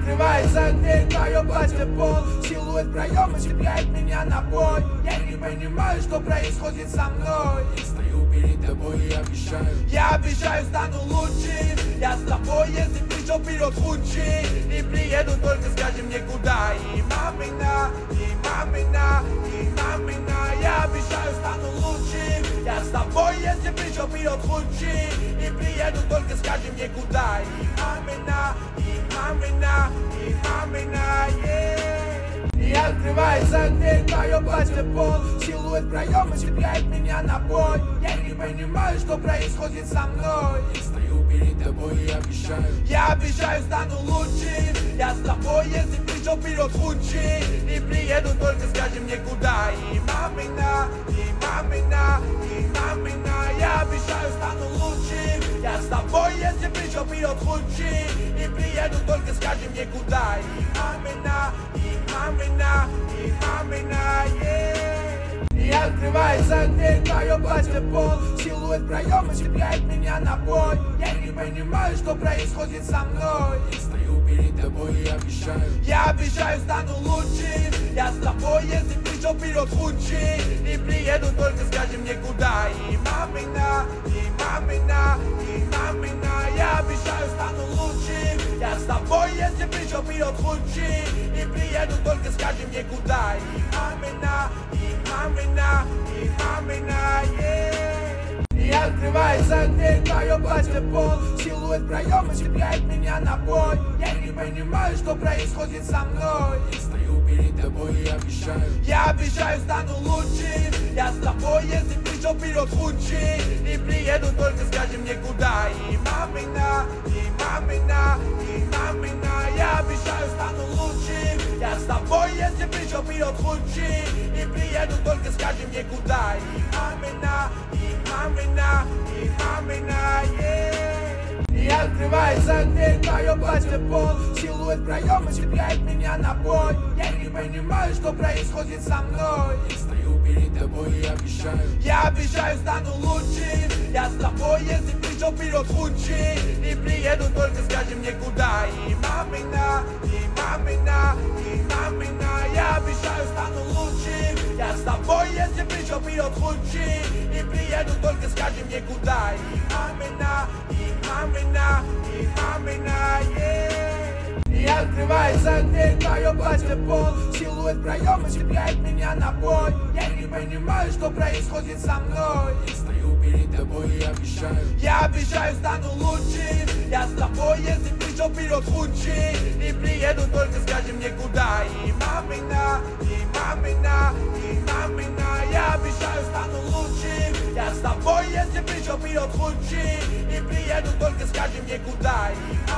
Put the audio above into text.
открывается дверь, мое платье пол. Силуэт проема цепляет меня на бой. Я не понимаю, что происходит со мной. Я стою перед тобой и обещаю. Я обещаю, стану лучше. Я с тобой, если пришел вперед худший. И приеду, только скажи мне куда. И мамина, и мамина, и мамина. Я обещаю, стану лучше. Я с тобой, если пришел вперед худший. И приеду, только скажи мне куда. И мамина, и мамина, и мамина, И открывается дверь, мое платье пол. Силуэт проема цепляет меня на бой. Я не понимаю, что происходит со мной. Я стою перед тобой и обещаю. Я обещаю, стану лучше. Я с тобой, если пришел вперед худший. И приеду, только скажи мне куда. И мамина, и мамина, и мамина. Я обещаю, стану лучше. Я с тобой, если пришел вперед худший. И приеду, только скажи мне куда. И мамина, и мамина, и мамина, И открывается дверь, мое платье пол. Силуэт проема цепляет меня на бой. Я не понимаю, что происходит со мной. Я стою перед тобой и обещаю. Я обещаю, стану лучше. Я с тобой, если пришел вперед худший. И приеду, только скажи мне куда. И мамина, и мамина, и мамина. Я обещаю, стану лучше. Я с тобой, если пришел вперед худший. И приеду, только скажи мне куда. И мамина, и мамина, и мамина, И открывается дверь, мое платье пол. Силуэт проема цепляет меня на бой. Я не понимаю, что происходит со мной. Я стою перед тобой и обещаю. Я обещаю, стану лучше. Я с тобой, если пришел вперед худший. И приеду, только скажи мне куда. И мамина, и мамина, и мамина. Я обещаю, стану лучше. Я с тобой, если пришел вперед худший. И приеду, только скажи мне куда. И мамина, и мамина, и мамина, И открывается дверь, мое платье пол. Силуэт проема цепляет меня на бой. Я не понимаю, что происходит со мной. Я стою перед тобой и обещаю. Я обещаю, стану лучше. Я с тобой, если пришел вперед худший. И приеду, только скажи мне куда. И мамина, и мамина, и мамина. Я обещаю, стану лучше. Я с тобой, если пришел вперед худший. И приеду, только скажи мне куда. И мамина, и мамина, и мамина, И открывается дверь, мое платье пол. Силуэт проема цепляет меня на бой. Я не понимаю, что происходит со мной. Я стою перед тобой и обещаю. Я обещаю, стану лучше. Я с тобой, если пришел вперед худший. И приеду, только скажи мне куда. И мамина, и мамина, и мамина. Я обещаю, стану лучше. Я с тобой, если пришел вперед худший. И приеду, только скажи мне куда. И